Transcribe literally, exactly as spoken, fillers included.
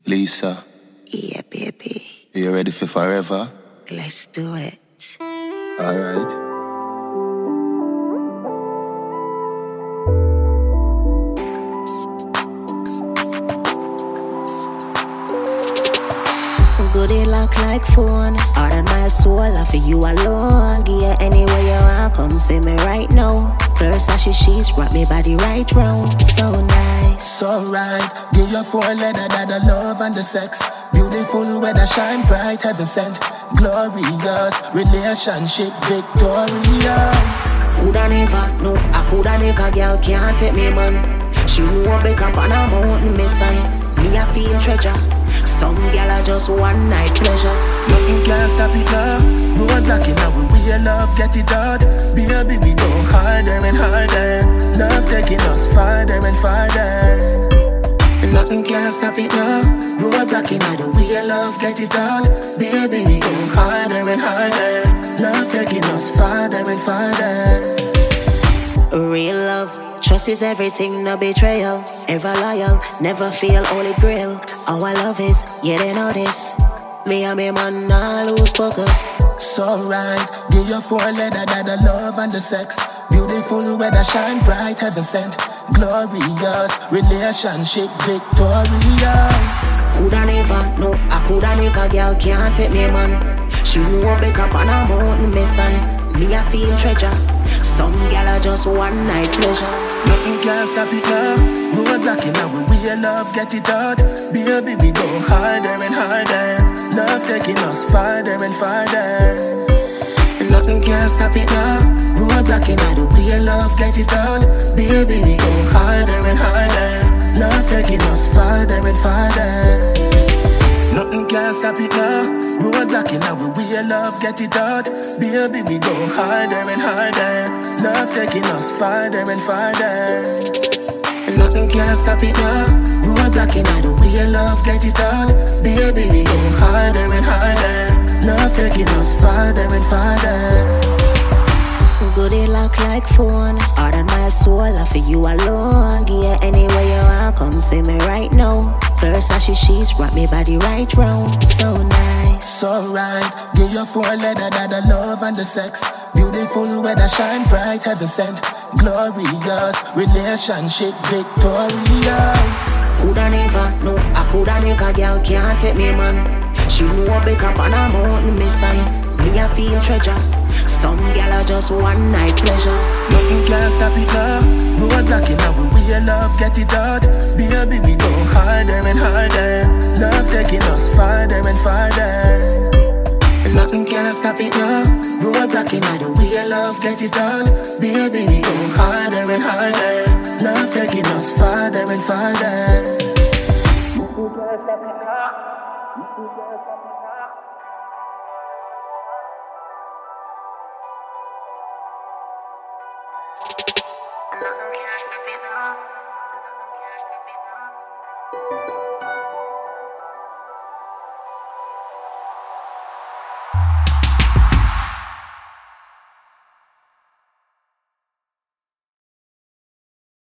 Lisa, Yeah, baby. you ready for forever? Let's do it. Alright. Goody lock like phone. Heart and my soul, I for you alone. Yeah, anywhere you want, come see me right now. Versace sheets, wrap me body right round. So nice. So right, give your four leather that the love and the sex. Beautiful weather, shine bright, heaven sent. Glorious, relationship victorious. Coulda never, no, I coulda never, girl can't take me man. She know back up on a mountain, me stand. Me a feel treasure. Some girl are just one night pleasure. Nothing can stop it now. Road blocking now, we a love, get it out. Baby, we go harder and harder. Love taking us farther and farther. Nothing can stop it now. Road blocking now, we a love, get it out. Baby, we go harder and harder. Love taking us farther and farther. Real love, trust is everything, no betrayal. Ever loyal, never feel holy grail. All I love is, yeah they know this. Me and me man, nah lose focus. So right, give your four leather that the love and the sex. Beautiful weather, shine bright, heaven sent. Glorious, relationship victorious. Coulda never, no, I coulda never, girl can't take me man. She know back up on a mountain, me stand. Me a feel treasure. Some gal are just one night pleasure. Nothing can stop it now. Road blocking now, we a love, get it out. Baby, we go harder and harder. Love taking us farther and farther. Nothing can stop it now. Road blocking now, we a love, get it out. Baby, we go harder and harder. Love taking us farther and farther. Nothing can stop it now. Road blocking now, we a love, get it out. Baby, we go harder and harder. Love taking us farther and farther. Nothing can stop it now. Road blocking now, we a love, get it out. Baby, we go harder and harder. Love taking us farther and farther. Goody lock like phone. Heart and my soul, I for you alone. Yeah, anywhere you want, come see me right now. Versace sheets, wrap me body right round. So nice. So right, give your four leather that the love and the sex. Beautiful weather, shine bright, heaven sent. Glorious, relationship victorious. Coulda never, no, I coulda never, girl can't take me man. She know back up on a mountain, me stand. Me a feel treasure. Some gal are just one night pleasure. Nothing can stop it now. Road blocking now, we a love, get it out. Baby, we go harder and harder. Love taking us farther and farther. Nothing can stop it now. Road blocking now, we a love, get it out. Baby, we go harder and harder. Love taking us farther and farther. Nothing can stop it now. Nothing can stop it now. Nothing can stop it now.